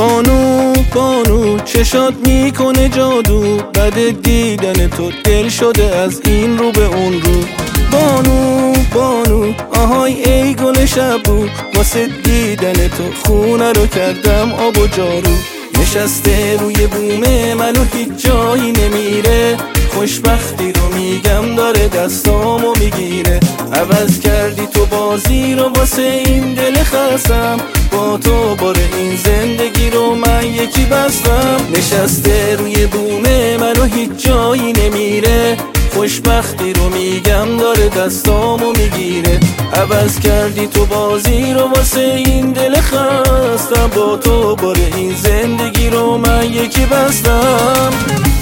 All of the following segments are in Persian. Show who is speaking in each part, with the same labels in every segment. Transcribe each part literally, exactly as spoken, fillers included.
Speaker 1: بانو بانو چشات میکنه جادو، بعد دیدن تو دل شده از این رو به اون رو. بانو بانو آهای ای گل شبو، واسه دیدن تو خونه رو کردم آب و جارو. نشسته روی بومه منو هیچ جایی نمیره، خوشبختی رو میگم داره دستامو میگیره. عوض کردی تو بازی رو واسه این دل خستم، با تو بار این زندگی رو من یکی بستم. نشسته روی بومه منو هیچ جایی نمیره، خوشبختی رو میگم داره دستامو میگیره. عوض کردی تو بازی رو واسه این دل خستم، با تو بار این زندگی رو من یکی بستم.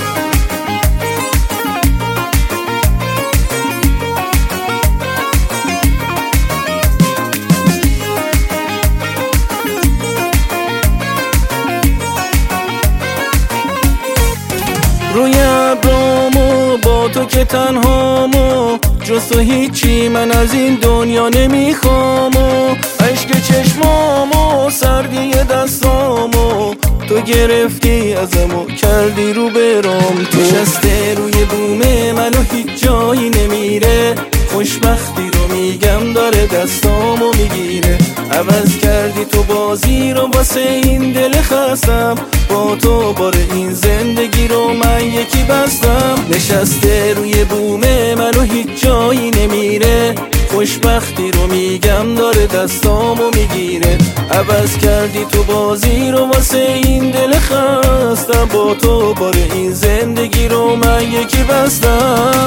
Speaker 1: روی ابرامو با تو که تنهامو، جز تو هیچی من از این دنیا نمیخوامو. عشق چشمامو سردی دستامو تو گرفتی ازمو کردی رو برام. تو نشسته روی بومه منو هیچ جایی نمیره، خوشبختی رو میگم داره دستامو میگیره. عوض کردی تو بازی رو واسه این دل خستم، با تو بار این زندگی رو من یکی بستم. نشسته روی بومه منو هیچ جایی نمیره، خوشبختی رو میگم داره دستامو میگیره. عوض کردی تو بازی رو واسه این دل خستم، با تو بار این زندگی رو من یکی بستم.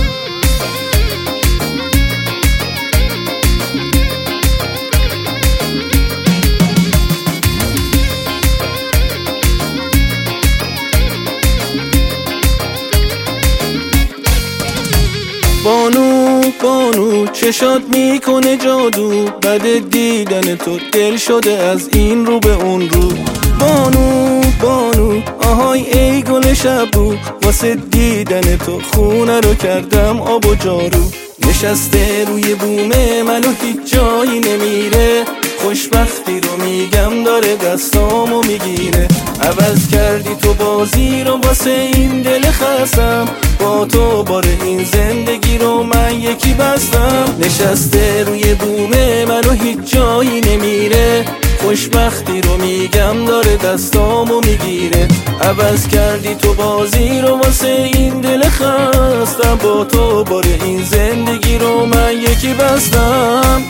Speaker 1: بانو بانو چشات میکنه جادو، بعد دیدن تو دل شده از این رو به اون رو. بانو بانو آهای ای گل شبو، واسه دیدن تو خونه رو کردم آب و جارو. نشسته روی بومه منو هیچ جایی نمیره، خوشبختی رو میگم داره دستامو میگیره. عوض کردی تو بازی رو واسه این دل خستم، با تو بار این زندگی رو من یکی بستم. نشسته روی بومه منو هیچ جایی نمیره، خوشبختی رو میگم داره دستامو میگیره. عوض کردی تو بازی رو واسه این دل خستم، با تو بار این زندگی رو من یکی بستم.